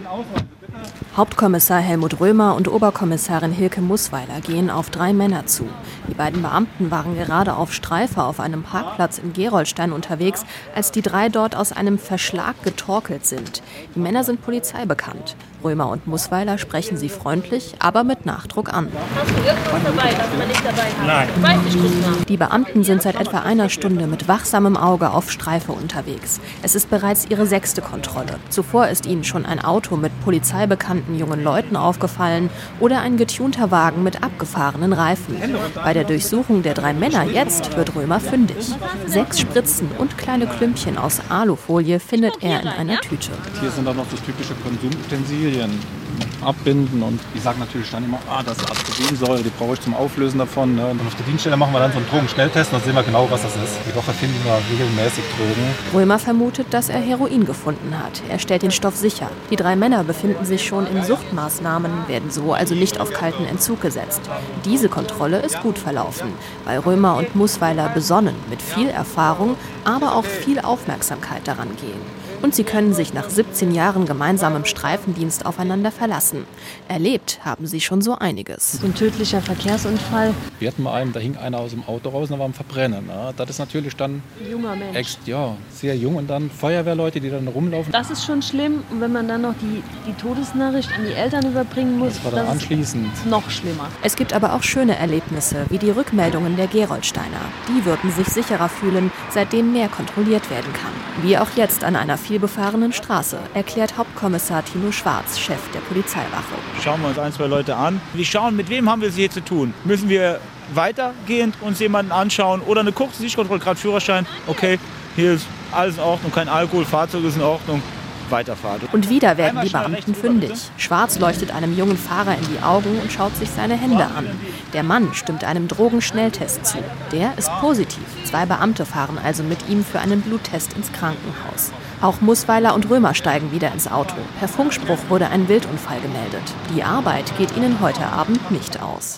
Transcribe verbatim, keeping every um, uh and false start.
Hauptkommissar Helmut Römer und Oberkommissarin Hilke Musweiler gehen auf drei Männer zu. Die beiden Beamten waren gerade auf Streife auf einem Parkplatz in Gerolstein unterwegs, als die drei dort aus einem Verschlag getorkelt sind. Die Männer sind polizeibekannt. Römer und Musweiler sprechen sie freundlich, aber mit Nachdruck an. Hast du irgendwas dabei, das man nicht dabei hat? Nein. Weiß ich, guck mal. Die Beamten sind seit etwa einer Stunde mit wachsamem Auge auf Streife unterwegs. Es ist bereits ihre sechste Kontrolle. Zuvor ist ihnen schon ein Auto mit polizeibekannten jungen Leuten aufgefallen oder ein getunter Wagen mit abgefahrenen Reifen. Bei der Durchsuchung der drei Männer jetzt wird Römer fündig. Sechs Spritzen und kleine Klümpchen aus Alufolie findet er in einer Tüte. Hier sind dann noch so typische Konsumutensilien. Abbinden und ich sage natürlich dann immer, ah, das ist Ascorbinsäure, die brauche ich zum Auflösen davon. Ne? Und auf der Dienststelle machen wir dann so einen Drogenschnelltest und dann sehen wir genau, was das ist. Die Woche finden wir regelmäßig Drogen. Römer vermutet, dass er Heroin gefunden hat. Er stellt den Stoff sicher. Die drei Männer befinden sich schon in Suchtmaßnahmen, werden so also nicht auf kalten Entzug gesetzt. Diese Kontrolle ist gut verlaufen, weil Römer und Musweiler besonnen, mit viel Erfahrung, aber auch viel Aufmerksamkeit daran gehen. Und sie können sich nach siebzehn Jahren gemeinsamem Streifendienst aufeinander verlassen. Erlebt haben sie schon so einiges. So ein tödlicher Verkehrsunfall. Wir hatten mal einen, da hing einer aus dem Auto raus und da war am Verbrennen. Ne? Das ist natürlich dann Junger Mensch. Ex, ja, sehr jung und dann Feuerwehrleute, die dann rumlaufen. Das ist schon schlimm. Und wenn man dann noch die, die Todesnachricht an die Eltern überbringen muss, das war dann das anschließend ist noch schlimmer. Es gibt aber auch schöne Erlebnisse, wie die Rückmeldungen der Geroldsteiner. Die würden sich sicherer fühlen, seitdem mehr kontrolliert werden kann. Wie auch jetzt an einer vielbefahrenen Straße, erklärt Hauptkommissar Tino Schwarz, Chef der Polizeiwache. Schauen wir uns ein, zwei Leute an. Wir schauen, mit wem haben wir es hier zu tun. Müssen wir weitergehend uns jemanden anschauen oder eine kurze Sichtkontrolle, gerade Führerschein. Okay, hier ist alles in Ordnung, kein Alkohol, Fahrzeug ist in Ordnung. Weiterfahrt. Und wieder werden die Beamten fündig. Schwarz leuchtet einem jungen Fahrer in die Augen und schaut sich seine Hände an. Der Mann stimmt einem Drogenschnelltest zu. Der ist positiv. Zwei Beamte fahren also mit ihm für einen Bluttest ins Krankenhaus. Auch Musweiler und Römer steigen wieder ins Auto. Per Funkspruch wurde ein Wildunfall gemeldet. Die Arbeit geht ihnen heute Abend nicht aus.